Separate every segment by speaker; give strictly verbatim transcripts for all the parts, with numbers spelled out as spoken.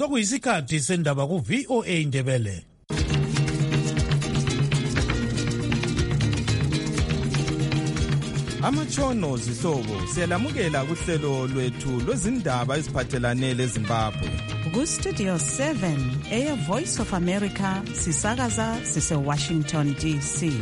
Speaker 1: sokuyisikhathi sendaba ku-V O A Indebele.
Speaker 2: Amatshono zihlobo siyalamukela kuhlelo lwethu lwezindaba eziphathelane leZimbabwe.
Speaker 3: Ku-Studio seven, Air Voice of America, sisakaza sise-Washington D C.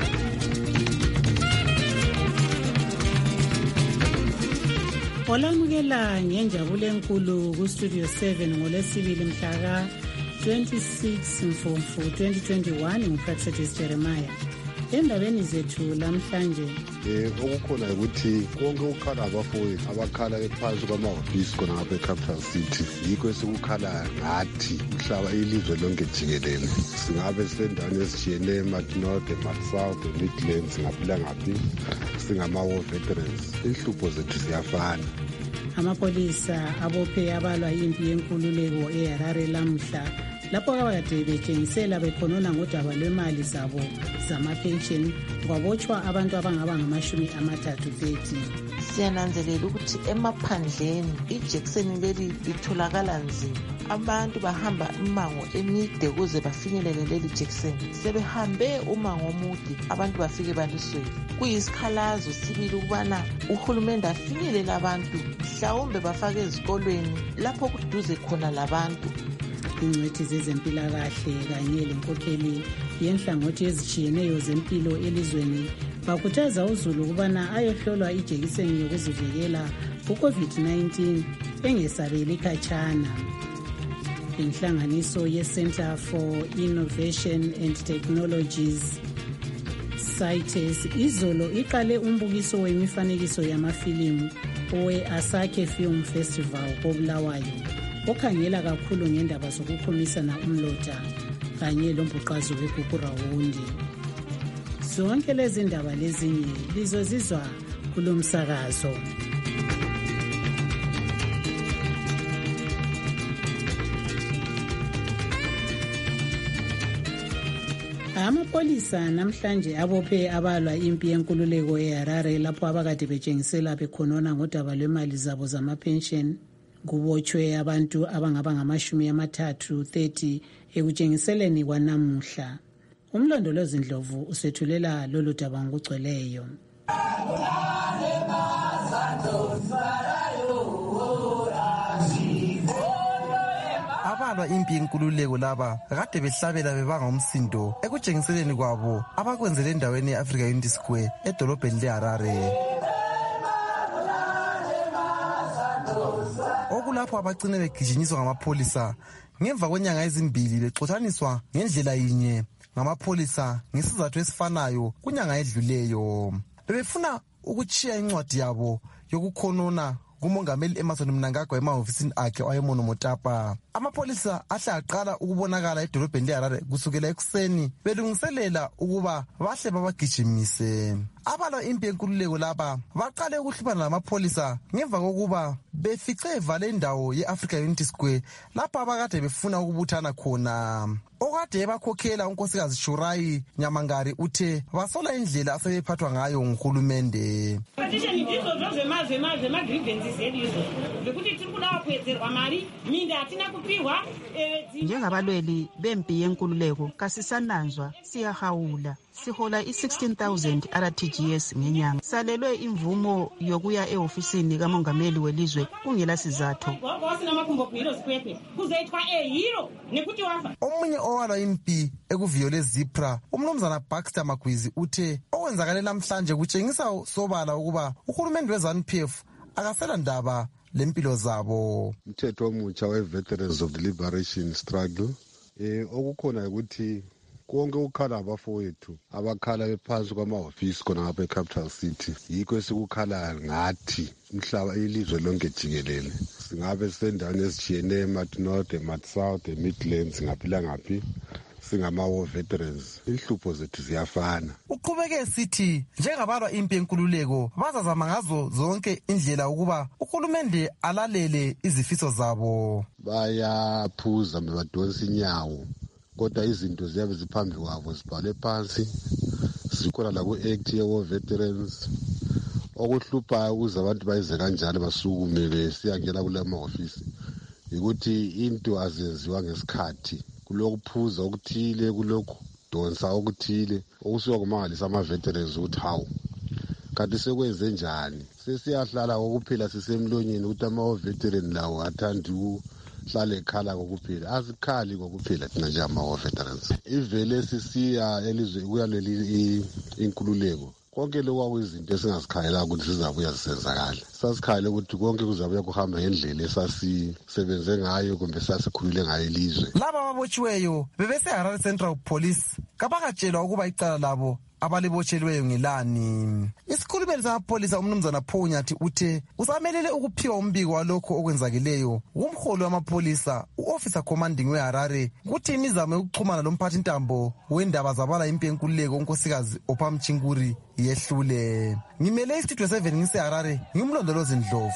Speaker 4: Olamukela ngenjabulo enkulu ku-Studio seven ngolesibili mhla ka-twenty-six Mfumfu twenty twenty-one nguPractice Jeremiah. Endabeni zethu lamhlanje
Speaker 5: eh okukhona ukuthi konke ukukhala abafowethu abakhala ephansi kwamahhovisi khona ngapha eCapital City yikho esikukhala ngathi umhlaba ilizwe lonke jikelele singabe sisendaweni ezitshiyeneyo eMartinode, eMatsouth, eMidlands ngaphila ngaphi singama-war veterans inhlupho zethu ziyafana.
Speaker 4: Amapolisa abophe abalwa impi yenkululeko eHarare lamhla lapho abakade betshengisela bekhonona ngodaba lwemali zabo zamapension kwabotshwa abantu abangaba ngamashumi amathathu thirty.
Speaker 6: Siyananzelela ukuthi emaphandleni ijekiseni leli litholakala nzima. Abantu bahamba imango emide ukuze bafinyelele leli jekiseni. Sebehambe umango omude abantu bafike baliswele. Kuyisikhalazo sibili ukubana uhulumende afinyelele abantu mhlawumbe bafake ezikolweni lapho kuduze khona labantu.
Speaker 4: Ingcwethi zezempilakahle kanye lenkokheli yenhlangothi ezitshiyeneyo zempilo elizweni bakhuthaza uzulu ukubana ayohlolwa ijekiseni yokuzivikela ku-COVID nineteen engesabeli khatshana. Inhlanganiso ye-Center for Innovation and Technologies CITES izolo iqale umbukiso wemifanekiso yamafilimu owe-Asake Film Festival koBulawayo okhangela kakhulu ngendaba zokukhumisana umlotha kanye lombhuqazo weGugurawundi. Zonke lezi ndaba lezinye lizozizwa kulomsakazo. Amapolisa namhlanje abophe abalwa impi yenkululeko eHarare lapho abakade betshengisela bekhonona ngodaba lwemali zabo zamapension. Kubotshwe abantu abangaba ngamashumi amathathu thirty ekutshengiseleni kwanamuhla. Umlondolozi Ndlovu usethulela lolu daba ngokugcweleyo.
Speaker 2: Abalwa impi yenkululeko laba kade behlabela bebanga umsindo ekutshengiseleni kwabo abakwenzele endaweni ye-Africa Unity Square edolobheni leHarare. Okulapho abagcine begijinyiswa ngamapolisa ngemva kwenyanga ezimbili bexotshaniswa ngendlela yinye ngamapholisa ngesizathu esifanayo kunyanga edluleyo. Bebefuna ukutshiya incwadi yabo yokukhonona kumongameli Emmerson Mnangagwa emahofisini akhe wayeMono Motapa. Amapolisa ahle aqala ukubonakala edolobheni leHarare kusukela ekuseni belungiselela ukuba bahle babagijimise. Abalwa impi yenkululeko laba baqale ukuhluphana lamapolisa ngemva kokuba befice evale indawo ye-Africa Unity Square lapho abakade befuna ukubuthana khona. Okade ebakhokhela unkosikazi Shurayi Nyamangari uthe basola indlela asebephathwa ngayo nguhulumende.
Speaker 3: Njengabalweli bempi yenkululeko kasisananzwa siyahawula. Sihola i-sixteen thousand R T G S ngenyanga. Salelwe imvumo yokuya ehofisini kamongameli welizwe kungela sizathu.
Speaker 2: Omunye owalwa impi ekuviyole Zipra, umnumzana Baxter Magwizi uthe okwenzakale namhlanje kutshengisa sobala ukuba uhulumende we-ZANU P F akasela ndaba lempilo zabo.
Speaker 5: Umthetho omutsha we-Veterans of the Liberation Struggle eh okukhona ukuthi konke ukukhala abafowethu abakhala ephansi kwamahhovisi khona ngapha eCapital City yikho esikukhala ngathi umhlaba ilizwe lonke jikelele singabe sisendaweni ezitshiyeneyo eMartinode, eMatsouth, eMidlands ngaphila ngaphi singama-war veterans inhlupho zethu ziyafana.
Speaker 2: Uqhubeke sithi njengabalwa impi yenkululeko bazazama ngazo zonke indlela ukuba uhulumende alalele izifiso zabo.
Speaker 5: Bayaphuza bebadonsa inyawo kodwa izinto ziyabe ziphambi kwabo zibhalwe phansi zikhona la ku-act ye-war veterans okuhluphayo ukuze abantu bayize kanjalo basukume besiyangena kule mahhovisi ukuthi into azenziwa ngesikhathi kulokuphuza okuthile kulokhu donsa okuthile okusuka kumangalisa ama-veterans ukuthi hawu kanti sekwenze njani. Sesiyahlala kokuphela sisemlonyeni ukuthi ama-veteran lawo athanda ukuhlala ekhala kokuphela. Asikhali kokuphela thina njengama-veterans. Ivele sisiya elizwe kuyaleli inkululeko konke lokhu kwakuyizinto esingazikhayela ukuthi sizabuya zisenzakala. Sasikhalela ukuthi konke kuzabuya kuhamba ngendlela esasisebenze ngayo kumbe sasikhulule ngayo ilizwe.
Speaker 2: Laba ababotshiweyo bebeseHarare Central Police kabakatshelwa ukuba icala labo abalibotshelweyo ngelani. Isikhulumeli samapholisa umnumzana Phonyathi uthe usamelele ukuphiwa umbiko walokho okwenzakeleyo kumholi wamapholisa u-officer commanding weHarare ukuthi imizamo yokuxhumana lomphathi ntambo wendaba zabala impi yenkululeko unkosikazi Opha Mchinguri yehlule. Ngimele istudio seven ngiseHarare ngimlondolozi Ndlovu.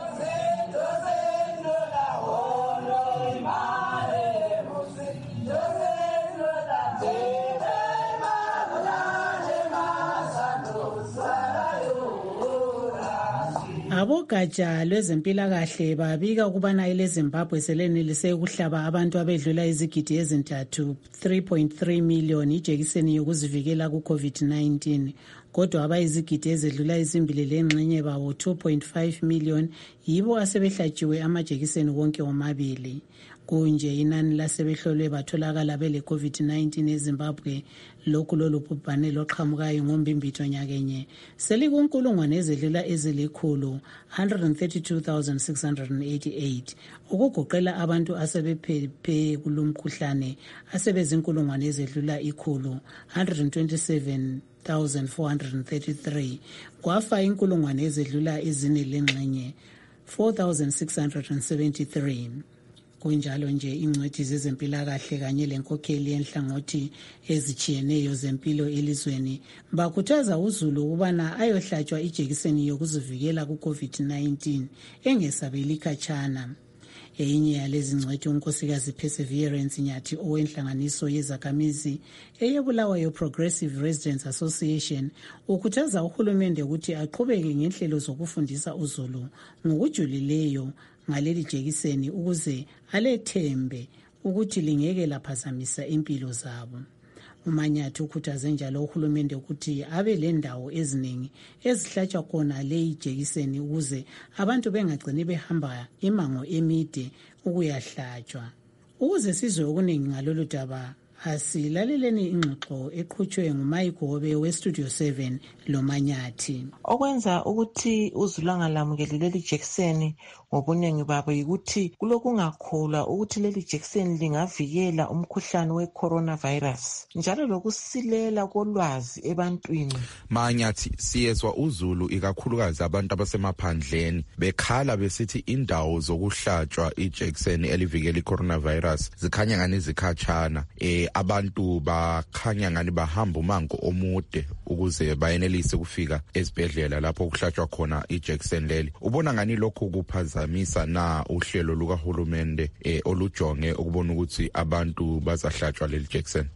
Speaker 4: Abogatsha lwezempilakahle babika ukubana eleZimbabwe selenelise ukuhlaba abantu abedlula izigidi ezintathu three point three million ijekiseni yokuzivikela ku-COVID nineteen. Kodwa abayizigidi ezedlula izimbili lengxenye bawo two point five million yibo asebehlatshiwe amajekiseni wonke womabili. Kunje inani lasebehlolwe batholakala bele COVID nineteen eZimbabwe lokhu lolu bhubhane loqhamukayo ngombimbitho nyakenye selikunkulungwane ezedlula ezilikhulu one hundred thirty-two thousand six hundred eighty-eight ukugoqela abantu asebephephe kulumkhuhlane asebezinkulungwane ezedlula ikhulu one hundred twenty-seven thousand four hundred thirty-three kwafa inkulungwane ezedlula ezine lengxenye four thousand six hundred seventy-three. Kunjalo nje ingcwethi zezempilakahle kanye lenkokheli yenhlangothi ezichiyeneyo zempilo elizweni bakhuthaza uZulu ukubana ayohlatshwa ijekiseni yokuzivikela ku-COVID nineteen engesabeli khatshana. Eyinye yalezi ngcwethi unkosikazi Perseverance Nyathi owenhlanganiso yezakhamizi eyebulawayo Progressive Residents Association ukhuthaza uhulumende ukuthi aqhubeke ngenhlelo zokufundisa uZulu ngokujulileyo ngaleli jekiseni ukuze alethembe ukuthi lingeke laphazamisa impilo zabo. uManyathi ukhuthaze njalo uhulumende ukuthi abe lendawo eziningi ezihlatshwa khona leyi jekiseni ukuze abantu bengagcini behamba imango emide ukuyahlatshwa. Ukuze sizwe okuningi ngalolu daba asilaleleni ingxoxo eqhutshwe nguMayigobe weStudio seven loManyathi.
Speaker 6: Okwenza ukuthi uZulu angalamukeli leli jekiseni ngobuningi babo yikuthi kulokungakholwa ukuthi leli jekiseni lingavikela umkhuhlane we-coronavirus njalo lokusilela kolwazi ebantwini.
Speaker 7: Manyathi siyezwa uZulu ikakhulukazi abantu abasemaphandleni bekhala besithi indawo zokuhlatshwa ijekiseni elivikela i-coronavirus zikhanya ngani zikhatshana. E, abantu bakhanya ngani bahamba umango omude ukuze bayenelise ukufika esibhedlela lapho kuhlatshwa khona ijekiseni leli. Ubona ngani lokho kuphazamisa na uhlelo lukahulumende eh, olujonge ukubona ukuthi abantu bazahlatshwa leli jekiseni?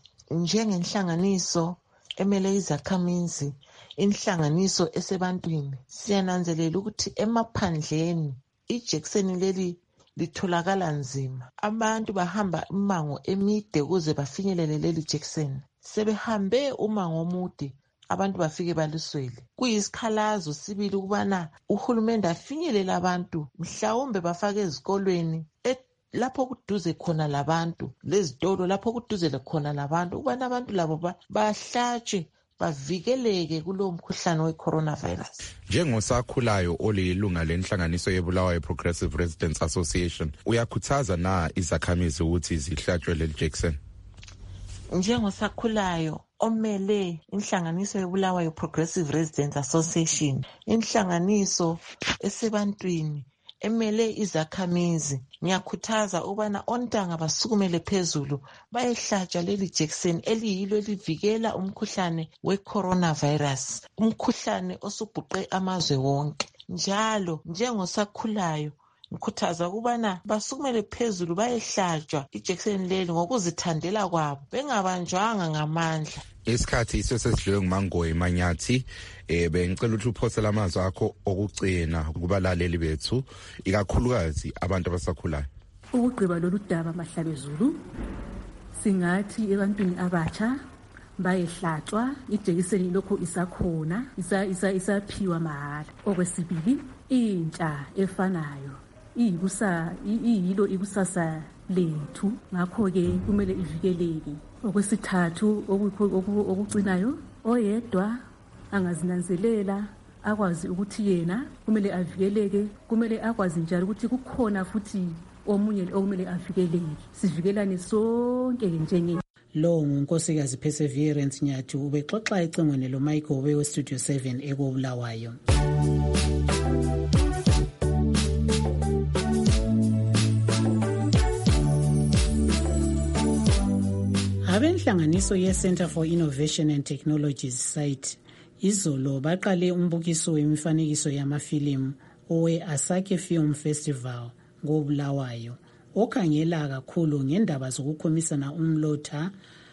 Speaker 6: Njengenhlanganiso emele izakhamizi, inhlanganiso esebantwini, siyananzelela ukuthi emaphandleni ijekiseni leli litholakala nzima. Abantu bahamba imango emide ukuze bafinyelele leli jekiseni. Sebehambe umango omude abantu bafike baliswele. Kuyisikhalazo sibili ukubana uhulumende afinyelele abantu mhlawumbe bafake ezikolweni lapho kuduze khona labantu, lezitolo lapho kuduze khona labantu ukubana abantu labo bahlatshwe bavikeleke kulo mkhuhlane we-coronavirus.
Speaker 7: Njengosakhulayo olilunga lenhlanganiso yebulawayo Progressive Residents Association, uyakhuthaza na izakhamizi ukuthi zihlatshwe leli jekiseni?
Speaker 6: Njengosakhulayo omele inhlanganiso yebulawayo Progressive Residents Association, inhlanganiso esebantwini emele izakhamizi, ngiyakhuthaza ubana ontanga basukumele phezulu bayehlatshwa leli jekiseni eliyilo elivikela umkhuhlane we-coronavirus, umkhuhlane osubhuqe amazwe wonke. Njalo njengosakhulayo ngikhuthaza ukubana basukumele phezulu bayehlatshwa ijekiseni leli ngokuzithandela kwabo bengabanjwanga ngamandla.
Speaker 7: Isikhathi iso sesidliwe nguMangoyi Manyathi. Eh bengicela ukuthi uphosela amazwi akho okugcina kubalaleli bethu ikakhulukazi abantu abasakhulayo.
Speaker 8: Ukugqiba lolu daba Mahlabezulu singathi ebantwini abatsha bayehlatshwa ijekiseni lokho isakhona isa isa isaphiwa mahala. Okwesibili intsha efanayo iyikusa iyilo ikusasa lethu ngakho ke kumele ivikeleke. Okwesithathu okucinayo oyedwa angazinanzelela akwazi ukuthi yena kumele avikeleke, kumele akwazi njalo ukuthi kukhona futhi omunye okumele avikeleke. Sivikelane sonke njenge
Speaker 4: lo ngunkosikazi Perseverance Nyathu ubexoxa ecingweni lo Michael we Studio seven ekobulawayo. Abenhlanganiso ye Center for Innovation and Technologies site izolo baqale umbukiso wemifanekiso yamafilimu owe Asake Film Festival ngobulawayo okhangela kakhulu ngendaba zokukhomisana umlotha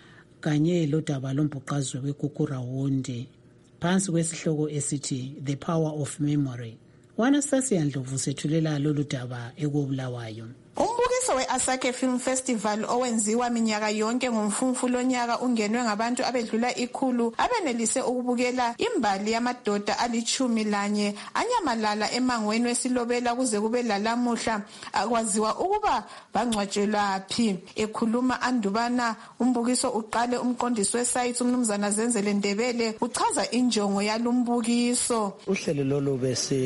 Speaker 4: kanye lodaba lombhuqazwe weGugurawundi phansi kwesihloko esithi The Power of Memory. Wanastasia Ndlovu sethulela lolu daba ekobulawayo.
Speaker 9: Umbukiso we-Asake Film Festival owenziwa minyaka yonke ngomfumfu lonyaka ungenwe ngabantu abedlula ikhulu abenelise ukubukela imbali yamadoda alichumi lanye anyamalala emangweni wesilobela kuze kube lalamuhla akwaziwa ukuba bangcwatshelaphi. Ekhuluma andubana umbukiso uqale umqondisi wesite umnumzana Zenzele Ndebele uchaza injongo yalumbukiso.
Speaker 10: Uhlelo lolu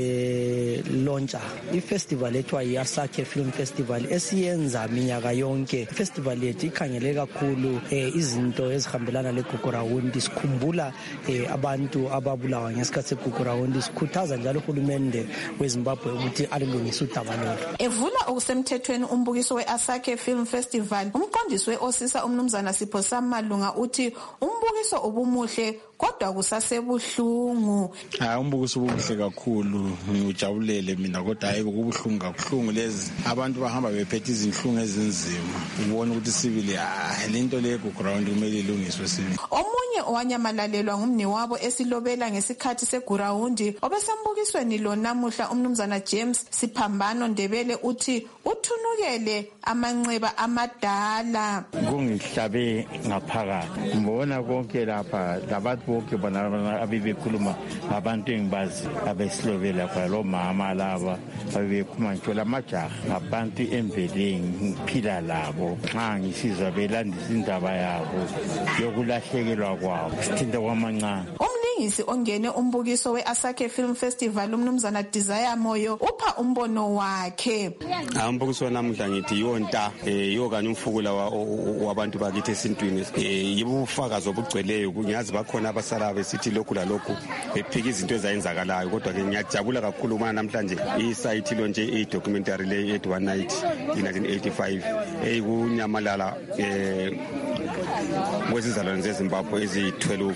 Speaker 10: bese launcha ifestival ethiwa yi-Asake Film Festival esiyenza minyaka yonke. Festival yethu ikhangele kakhulu eh, izinto ezihambelana leGugurawundi. Sikhumbula eh, abantu ababulawa ngesikhathi seGugurawundi. Sikhuthaza njalo uhulumende weZimbabwe ukuthi alilungise udaba lolu.
Speaker 9: Evula okusemthethweni umbukiso we-Asake Film Festival, umqondisi we-Osisa umnumzana Sipho Samalunga uthi umbukiso ubumuhle kodwa kusasebuhlungu.
Speaker 11: Hayi umbukiso ubuhle kakhulu, ngijabulele mina kodwa hayi kubuhlungu kakhulu lezi abantu bahamba bephethe izinhlungu ezinzima. Ubona ukuthi sibili hayi lento le Gugurawundi kumele ilungiswe sibili.
Speaker 9: Omunye owanyamalalelwa ngumnewabo esilobela ngesikhathi seGugurawundi obesembukisweni lo namuhla umnumzana James Siphambano Ndebele uthi uthunukele amanxeba amadala.
Speaker 12: Kungihlabe ngaphakathi ngibona konke lapha labantu bonke bona abebekhuluma ngabantu engibazi abesilobela lapha lo mama laba abebekhuluma nje lamajaha ngabantu emveleni ngiphila labo nxa ngisizwa belandisa indaba yabo yokulahlekelwa kwabo sithinta kwamancane.
Speaker 9: Umlingisi ongene umbukiso we-Asake Film Festival umnumzana Desire Moyo upha umbono wakhe.
Speaker 13: Umbukiso wanamuhla ngithi yonta yiyo kanye umfukula wabantu bakithi esintwini yibo ufakazi obugcweleyo. Ngiyazi bakhona abasala besithi lokhu lalokhu bephika izinto ezayenzakalayo kodwa ke ngiyajabula kakhulu uma namhlanje isite lo nje i-documentary le at one night in nineteen eighty-five eyikunyamalala eh kwezizalwane zeZimbabwe eziyi-twelve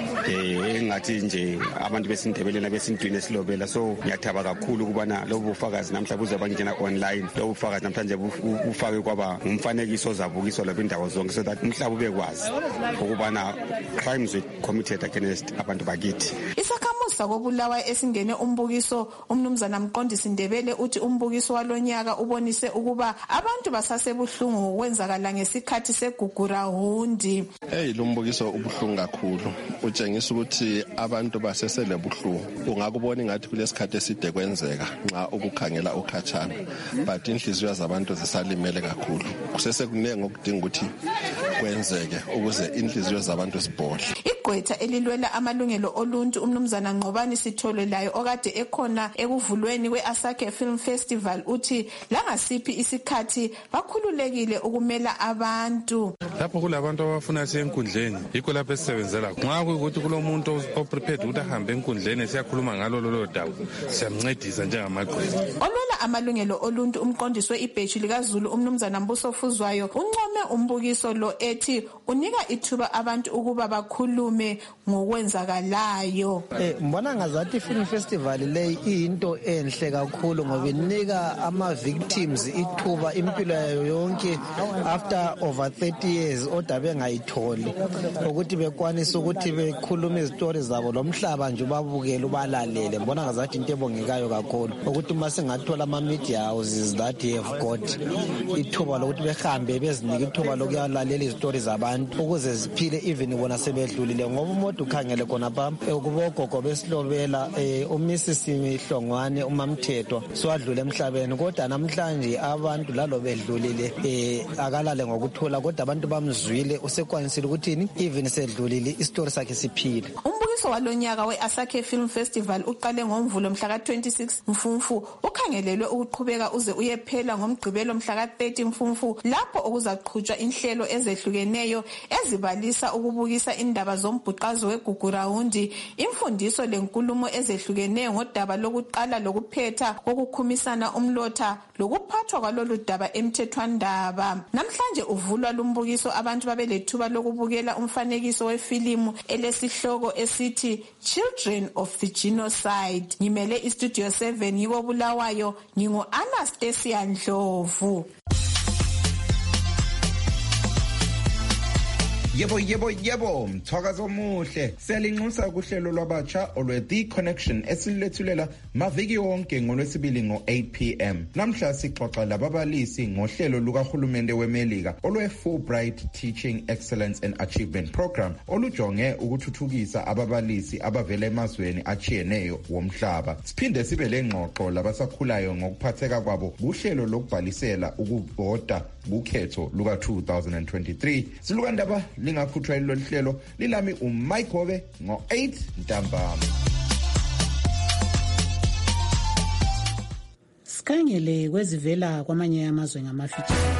Speaker 13: eh engathi nje abantu besindebelena besintwini esilobela. So ngiyathaba kakhulu ukubana lobu bufakazi namhla buze bangena online. Lobu bufakazi namhlanje bufake kwaba umfanekiso ozabukiswa lapha indawo zonke so that umhlaba ubekwazi ukubana crimes were committed against abantu bakithi.
Speaker 9: Isakhamuzi kobulawa esingene umbukiso umnumzana Mqondisi Ndebele uthi umbukiso walonyaka ubonise ukuba abantu basasebuhlungu kwenzakala ngesikhathi seGugurawundi.
Speaker 14: Hey lo mbukiso ubuhlungu kakhulu utshengisa ukuthi abantu basesele buhlungu. Ungakubona ingathi kulesikhathi eside kwenzeka nxa ukukhangela ukhatshana but inhliziyo zabantu zisalimele kakhulu. Kusese kunenge okudinga ukuthi kwenzeke ukuze inhliziyo zabantu zibhodle.
Speaker 9: Igqwetha elilwela amalungelo oluntu umnumzana Ngqobani Sitholelayo okade ekhona ekuvulweni kwe-Asake Film Festival uthi langasiphi isikhathi bakhululekile ukumela abantu.
Speaker 15: Lapho kulabantu abafuna siye enkundleni yikho lapho esisebenzela. Nxa kuyikuthi kulomuntu oprepared ukuthi ahambe enkundleni siyakhuluma ngalo lolo daba siyamncedisa njengamagqwetha.
Speaker 9: Olwela amalungelo oluntu umqondisi we-ibheji likaZulu umnumzana Mbuso Fuzwayo uncome umbukiso lo ethi unika ithuba abantu ukuba bakhulume bakhulume ngokwenzakalayo.
Speaker 10: Eh mbona ngazathi film festival le into enhle kakhulu ngoba inika ama victims ithuba impilo yayo yonke after over thirty years oda bengayitholi ukuthi bekwanisa ukuthi bekhuluma izitori zabo lomhlaba nje babukele ubalalele. Mbona ngazathi into ebongekayo kakhulu ukuthi uma singathola ama media houses that have got ithuba lokuthi behambe bezinika ithuba lokuyalalela izitori zabantu ukuze ziphile even bona sebedlulile ngoba umuntu ukhangele khona phambi ukubogogo besilobela uMrs Mihlongwane uMamthethwa swadlula emhlabeni kodwa namhlanje abantu lalo bedlulile eh akalale ngokuthola kodwa abantu bamzwile usekwanisile ukuthini even sedlulile istory sakhe siphile.
Speaker 9: Umbukiso walonyaka we-Asake Film Festival uqale ngoMvulo mhla ka twenty-six Mfumfu ukhangelelwe ukuqhubeka uze uyephela ngomgqibelo mhla ka thirty Mfumfu lapho okuzaqhutshwa inhlelo ezehlukeneyo ezibalisa ukubukisa indaba zombhuqazo weGugurawundi, imfundiso lenkulumo ezehlukeneyo ngodaba lokuqala lokuphetha kokukhumisana umlotha lokuphathwa kwalolu daba emthethwandaba. Namhlanje uvulwa lumbukiso abantu babelethuba lokubukela umfanekiso wefilimu elesihloko esithi Children of the Genocide. Ngimele iStudio seven yiko Bulawayo, ngingo Anastasia Ndlovu.
Speaker 7: Yebo yebo yebo mthakazo omuhle siyalinxusa kuhlelo lwabatsha olwe The Connection esilethulela maviki wonke ngolwesibili ngo eight p m namhla sixoxa lababalisi ngohlelo lukahulumende weMelika olwe Fulbright Teaching Excellence and Achievement Program olujonge ukuthuthukisa ababalisi abavela emazweni achiyeneyo womhlaba. Siphinde sibe lengxoxo labasakhulayo ngokuphatheka kwabo kuhlelo lokubhalisela ukuvota kukhetho luka two thousand twenty-three. Silukandaba lingakhuthwa lelo hlelo lilami uMike Hobe ngo eight ntambama.
Speaker 4: Sikhangele kwezivela kwamanye amazwe ngamafitshane.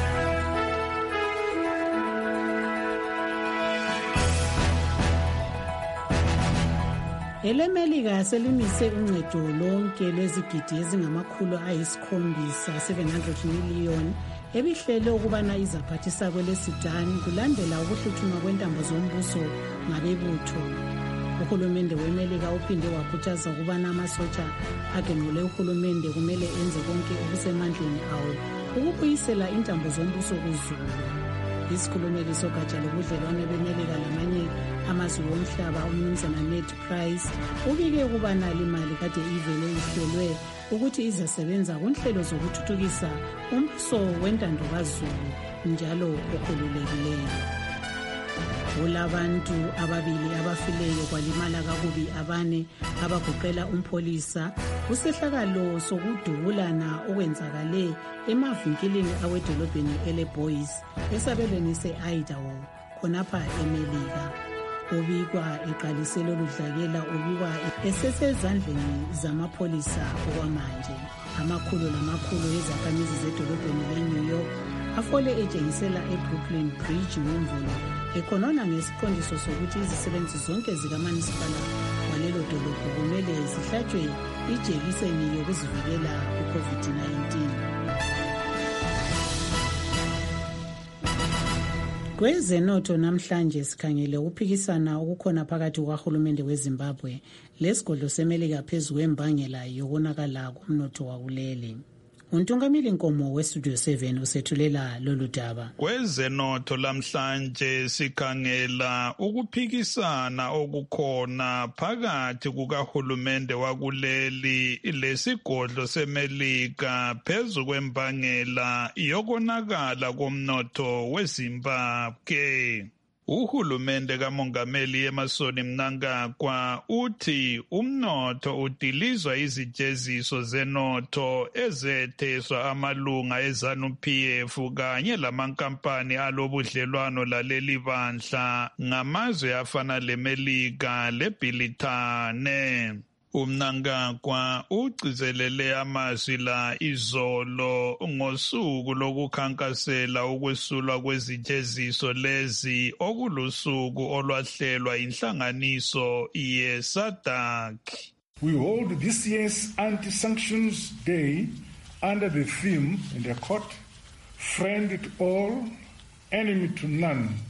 Speaker 4: EleMelika selimise uncedo lonke lwezigidi ezingamakhulu ayisikhombisa seven hundred million ebihlele ukubana izaphathisa kweleSudan kulandela ukuhluthuma kwentambo zombuso ngabebutho. Uhulumende weMelika uphinde wakhuthaza ukubana amasotsha agenqule uhulumende kumele enze konke okusemandleni awo ukubuyisela intambo zombuso kuzulu. Isikhulumeli sogatsha lobudlelwane beMelika lamanye amazwe omhlaba uMnumzana Ned Price ubike ukubana limali kade ivele ihlelwe ukuthi izasebenza kunhlelo zokuthuthukisa umbuso wentando kaZulu njalo okhululekileyo. Kulabantu ababili abafileyo kwalimala kakubi abane abagoqela umpholisa kusehlakalo sokudubulana okwenzakale emavinkilini awedolobheni eleBoys esabelweni se-Idaho khonapha eMelika. Ubikwa eqalise lolu dlakela ubikwa esesezandleni zamapholisa okwamanje. Amakhulu lamakhulu ezakhamizi zedolobheni leNew York afole etshengisela eBrooklyn Bridge ngoMvulo ekhonona ngesiqondiso sokuthi izisebenzi zonke zikamasipala walelo dolobho kumele zihlatshwe ijekiseni yokuzivikela ku-COVID nineteen. Kwezenotho namhlanje sikhangele ukuphikisana okukhona phakathi kukahulumende weZimbabwe lesigodlo seMelika phezu kwembangela yokonakala komnotho wakuleli. Untungamili Nkomo weStudio seven usethulela lolu daba.
Speaker 16: Kwezenotho lamhlanje sikhangela ukuphikisana okukhona phakathi kukahulumende wakuleli lesigodlo seMelika phezu kwembangela yokonakala komnotho weZimbabwe. Uhulumende kaMongameli Emmerson Mnangagwa uthi umnotho udilizwa izijeziso zenotho ezetheswa amalunga eZANU P F kanye lamankampani alobudlelwano laleli bandla ngamazwe afana leMelika leBrithani. uMnangagwa ugcizelele amazwi la izolo ngosuku lokukhankasela ukwesulwa kwezijeziso lezi okulusuku olwahlelwa inhlanganiso ye-SADC.
Speaker 17: We hold this year's Anti-Sanctions Day under the theme in the court, Friend to all, enemy to none,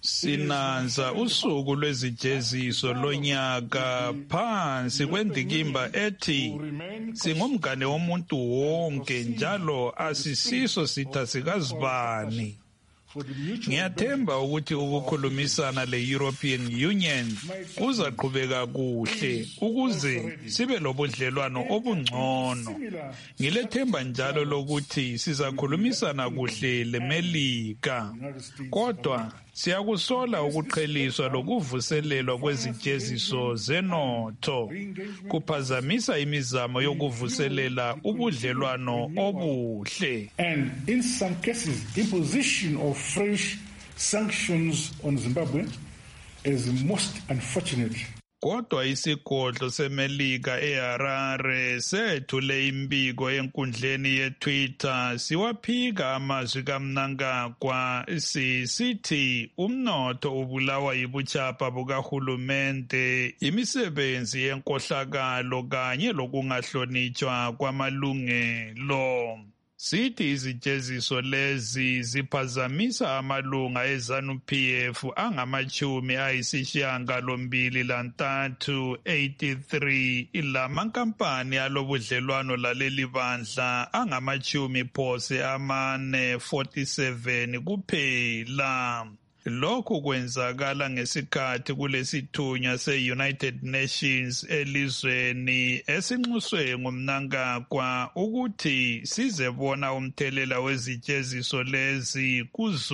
Speaker 16: Sinanza usuku lwezijeziso lonyaka phansi kwendikimba ethi singumngane womuntu wonke njalo asisiso sitha sikazibani. Ngiyathemba ukuthi ukukhulumisana le-European Union kuzaqhubeka kuhle ukuze sibe lobudlelwano obungcono. Ngilethemba njalo lokuthi sizakhulumisana kuhle leMelika. Kodwa siyakusola ukuqheliswa lokuvuselelwa kwezijeziso zenotho kuphazamisa imizamo yokuvuselela ubudlelwano obuhle.
Speaker 17: And in some cases, imposition of fresh sanctions on Zimbabwe is most unfortunate.
Speaker 16: Kodwa isigodlo seMelika eHarare sethule imbiko enkundleni yeTwitter siwaphika amazwi kaMnangagwa sisithi umnotho ubulawa yibuchapha bukahulumende, imisebenzi yenkohlakalo kanye lokungahlonitshwa kwamalungelo. Sithi izijeziso lezi ziphazamisa amalunga eZANU-P F angamachumi ayisishiyagalombili lantathu eighty-three lamankampani alobudlelwano laleli bandla angamachumi phose amane forty-seven kuphela. Lokhu kwenzakala ngesikhathi kulesithunywa se-United Nations elizweni esinxuswe nguMnangagwa ukuthi sizebona umthelela wezijeziso lezi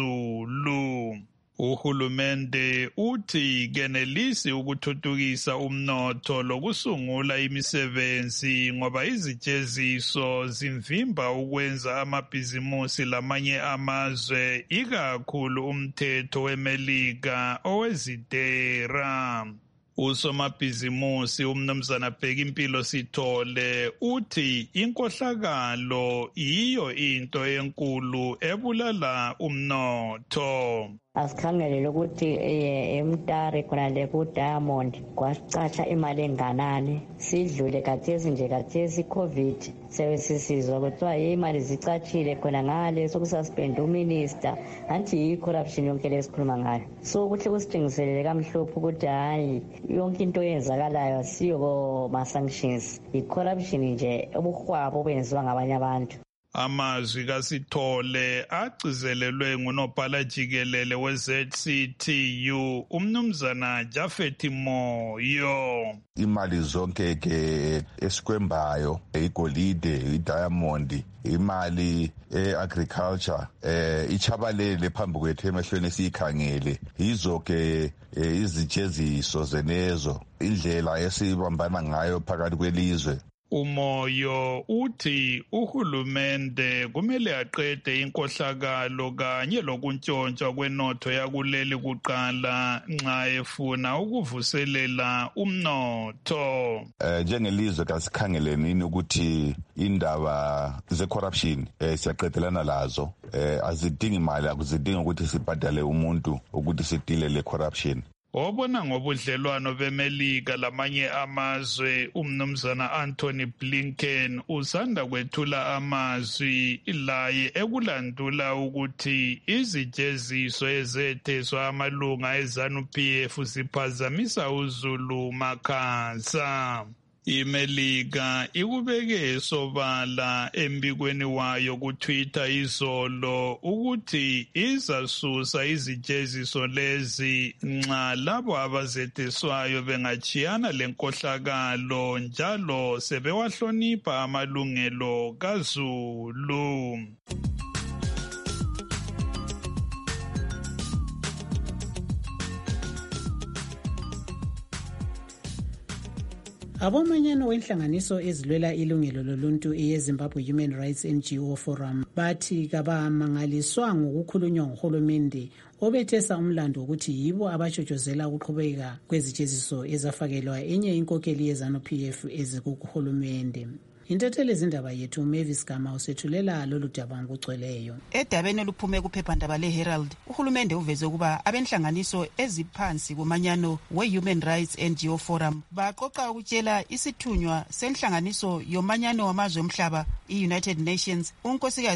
Speaker 16: kuZulu. Uhulumende uthi kenelisi ukuthuthukisa umnotho lokusungula imisebenzi ngoba izijeziso zimvimba ukwenza amabhizimusi lamanye amazwe ikakhulu umthetho weMelika owezitera. Usomabhizimusi umnumzana Bhekimpilo Sithole uthi inkohlakalo iyo into enkulu ebulala umnotho.
Speaker 18: Asikhangelele ukuthi eMtare khona le ku Diamond kwasicatsha imali enganani sidlule kathesi nje kathesi COVID sesisizwa kuthiwa imali zicatshile khona ngale sokususpend uminister anti i-corruption yonke lesikhuluma ngayo. So ukuthi kusitshengiselele kamhlophe ukuthi hayi yonke into eyenzakalayo siyo ma-sanctions, i-corruption nje ubuhwabo obenziwa ngabanye abantu.
Speaker 16: Amazwi kaSithole agcizelelwe ngunobhala jikelele we-Z C T U umnumzana Japhet Moyo.
Speaker 19: Imali zonke ke esikwembayo, igolide, idiamond, imali e-agriculture eh ichabalele phambi kwethu emehlweni siyikhangele. Yizo ke izijeziso zenezo indlela esibambana ngayo phakathi kwelizwe.
Speaker 16: Umoyo uthi uhulumende kumele aqede inkohlakalo kanye lokuntshontsha kwenotho yakuleli kuqala nxa efuna ukuvuselela umnotho.
Speaker 19: Eh njengelizwe kasikhangelenini ukuthi indaba ze-corruption eh siyaqedelana lazo, eh azidingi imali, akuzidingi ukuthi sibhadale umuntu ukuthi sidile le-corruption.
Speaker 16: Obona ngobudlelwano beMelika lamanye amazwe umnumzana Anthony Blinken usanda kwethula amazwi laye ekulandula ukuthi izijeziso ezetheswa amalunga eZANU-P F ziphazamisa uZulu makhaza. iMelika ikubeke sobala embikweni wayo kuTwitter izolo ukuthi izasusa izijeziso lezi nxa labo abazetheswayo bengachiyana lenkohlakalo njalo sebewahlonipha amalungelo kaZulu.
Speaker 4: Abomanyano wenhlanganiso ezilwela ilungelo loluntu eyeZimbabwe Human Rights N G O Forum bathi kabamangaliswa ngokukhulunywa nguhulumende obethesa umlando ukuthi yibo abajojozela ukuqhubeka kwezijeziso ezafakelwa enye inkokeli yeZANU-P F ezikuhulumende. Intatheli zindaba yethu Mavis Gama usethulela lolu daba ngokugcweleyo.
Speaker 3: Edabeni oluphume kuphephandaba leHerald, uhulumende uveze ukuba abenhlanganiso eziphansi kumanyano we-Human Rights N G O Forum baqoqa ukutshela isithunywa senhlanganiso yomanyano wamazwe omhlaba i-United Nations unkosikazi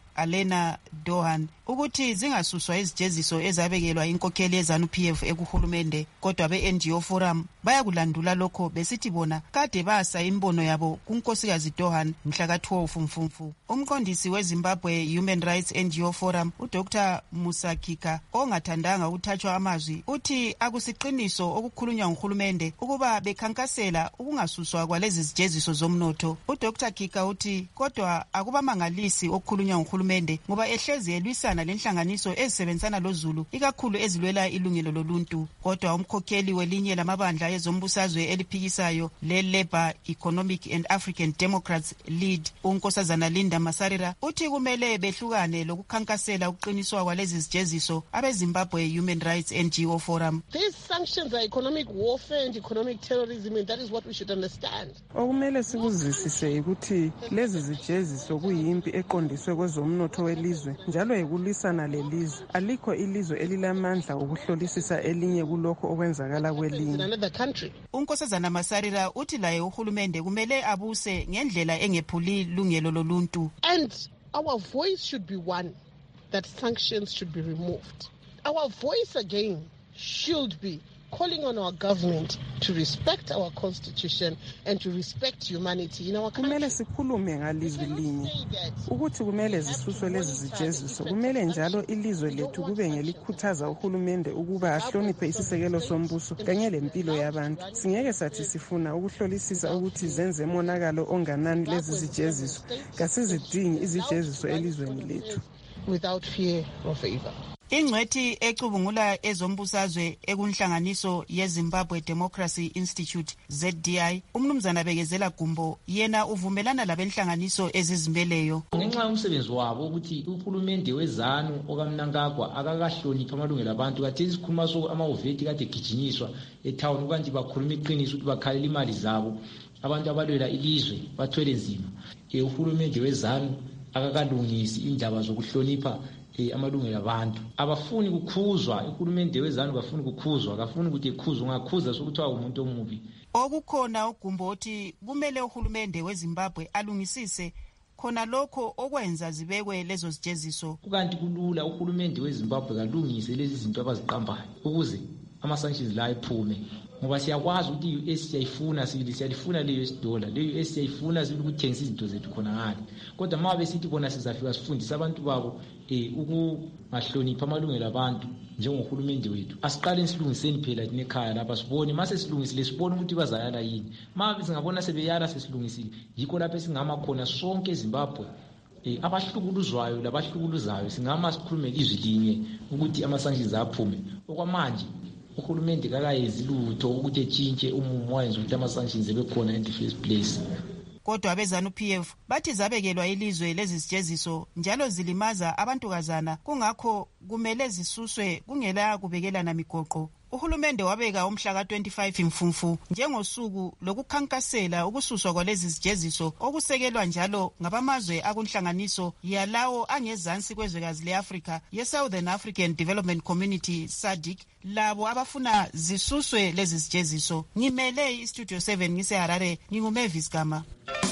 Speaker 3: Alena Dohan ukuthi zingasuswa izijeziso ezabekelwa inkokheli ye-ZANU-P F ekuhulumende, kodwa be-N G O Forum bayakulandula lokho besithi bona kade basa imbono yabo kunkosikazi Dohan mhla ka twelve Mfumfu. Umqondisi weZimbabwe Human Rights N G O Forum uDr Musakika ongathandanga ukuthathwa amazwi uthi akusiqiniso okukhulunywa nguhulumende ukuba bekhankasela ukungasuswa kwalezi zijeziso zomnotho. uDr Kika uthi kodwa akubamangalisi okukhulunywa nguhulumende ngoba ehlezi elwisana lenhlanganiso ezisebenzisana loZulu ikakhulu ezilwela ilungelo loluntu. Kodwa umkhokheli welinye lamabandla yezombusazwe eliphikisayo le-Labour Economic and African Democrats Lead unkosazana Linda Masarira uthi kumele behlukane lokukhankasela ukuqiniswa kwalezi zijeziso abeZimbabwe Human Rights N G O Forum.
Speaker 20: These sanctions are economic warfare and economic terrorism, and that is what we should understand.
Speaker 21: Okumele sikuzwisise ukuthi lezi zijeziso kuyimpi eqondiswe kwezomnotho welizwe njalo ekulwisana lelizwe. Alikho ilizwe elilamandla okuhlolisisa elinye kulokho okwenzakala kwelinye.
Speaker 3: Unkosazana Masarira uthi laye uhulumende kumele abuse ngendlela engephuli lungelo loluntu.
Speaker 20: And our voice should be one that sanctions should be removed. Our voice again should be calling on our government to respect our constitution and to respect humanity in our country.
Speaker 21: Kumele sikhulume ngalizwi linye ukuthi kumele zisuswe lezi zijeziso. Kumele njalo ilizwe lethu kube ngelikhuthaza uhulumende ukuba ahloniphe isisekelo sombuso kanye lempilo yabantu. Singeke sathi sifuna ukuhlolisisa ukuthi zenze monakalo onganani lezi zijeziso. Kasizidingi izijeziso elizweni lethu
Speaker 20: without fear or favor.
Speaker 3: Ingcwethi ecubungula ezombusazwe ekunhlanganiso yeZimbabwe Democracy Institute Z D I umnumzana Bekezela Gumbo yena uvumelana labenhlanganiso ezizimeleyo.
Speaker 22: Ngenxa yomsebenzi wabo ukuthi uhulumende weZANU okamnankagwa akakahlonipha amalungelo abantu kathi isikhuluma so amawoveti kade gijinyiswa etown kanti bakhuluma iqiniso ukuthi bakhalela imali zabo abantu abalwela ilizwe bathwele nzima. Uhulumende weZANU akakalungisi indaba zokuhlonipha amalungelo abantu. Abafuni kukhuzwa uhulumende weZANU bafuni kukhuzwa akafuni ukuthi ekhuzwe ngakhuza sokuthi umuntu omubi.
Speaker 3: Okukhona uGumbothi kumele uhulumende weZimbabwe alungisise khona lokho okwenza zibekwe lezo zijeziso.
Speaker 22: Kukanti kulula uhulumende weZimbabwe kalungise lezi zinto abaziqambayo ukuze ama-sanctions la ephume. Ngoba siyakwazi ukuthi i-U S siyayifuna sibili siyalifuna leyo U S dollar leyo U S siyayifuna sibili ukuthengisa izinto zethu khona ngale. Kodwa uma besithi bona sizafika sifundise abantu babo eh ukungahlonipha amalungelo abantu njengohulumende wethu. Asiqale silungiseni phela thina ekhaya lapha sibone mase silungisile sibone ukuthi bazayala yini. Uma singabona sebeyala sesilungisile yikho lapho esingama khona sonke eZimbabwe eh abahlukuluzwayo labahlukuluzayo singama sikhulume izwi linye ukuthi ama-sanctions aphume. Okwamanje uhulumende kakayenzi lutho ukuthi etshintshe umumo wayenza ukuthi ama-sanctions ebekhona in the first place.
Speaker 3: Kodwa abeZANU-P F bathi zabekelwa ilizwe lezi zijeziso njalo zilimaza abantukazana kungakho kumele zisuswe kungela kubekelana migoqo. Uhulumende wabeka umhla ka twenty-five Mfumfu njengosuku lokukhankasela ukususwa kwalezi zijeziso okusekelwa njalo ngabamazwe akunhlanganiso yalawo angezansi kwezwekazi leAfrika ye-Southern African Development Community S A D C labo abafuna zisuswe lezi zijeziso. Ngimele iStudio seven ngiseHarare nginguMavis Gama.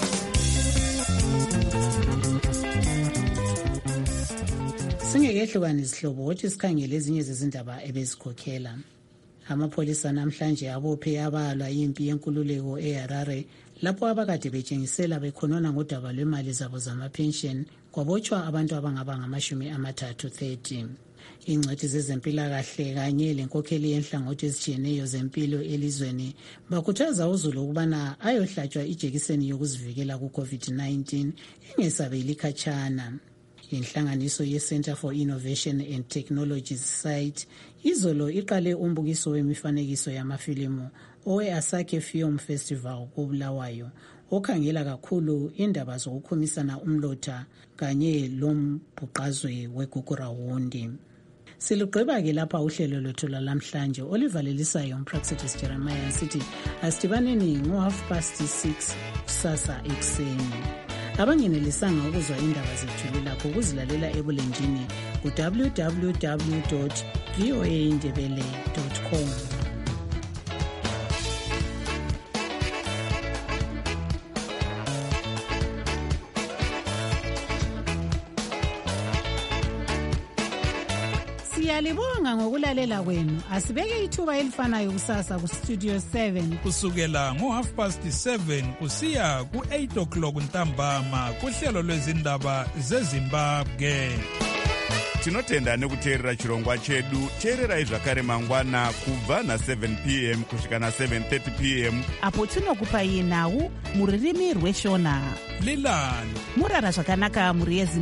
Speaker 4: Singekehlukana izihlobo ukuthi sikhangele ezinye zezindaba ebezikhokhela. Amapholisa namhlanje abophe abalwa impi yenkululeko eHarare lapho abakade betshengisela bekhonona ngodaba lwemali zabo zamapension kwabotshwa abantu abangaba ngamashumi amathathu thirty. Ingcwethi zezempilakahle kanye lenkokheli yenhlangothi ezitshiyeneyo zempilo elizweni bakhuthaza uZulu ukubana ayohlatshwa ijekiseni yokuzivikela ku-COVID nineteen engesabeli khatshana. Inhlanganiso ye-Center for Innovation and Technologies site izolo iqale umbukiso wemifanekiso yamafilimu owe-Asake Film Festival koBulawayo okhangela kakhulu indaba zokukhumisana umlotha kanye lombhuqazwe weGugurawundi. Silugqiba-ke lapha uhlelo lwethu lwalamhlanje olivalelisayo uMpraxedes Jeremiah sithi asidibaneni ngo-half past six kusasa ekuseni. Abangenelisanga ukuzwa indaba zethu lapho ukuzilalela ebulenjini ku w w w dot v o a ndebele dot com. Siyalibonga ngokulalela kwenu. Asibeke ithuba elifanayo kusasa ku Studio seven
Speaker 16: kusukela ngo half past seven kusiya ku eight o'clock ntambama kuhlelo lwezindaba zeZimbabwe.
Speaker 1: Tinotenda nekuteerera chirongwa chedu. Teererai zvakare mangwana kubva na seven p m kusvika na seven thirty p m
Speaker 3: apo tinokupai nhau muririmi rweshona.
Speaker 16: Lilani
Speaker 3: murara zvakanaka muri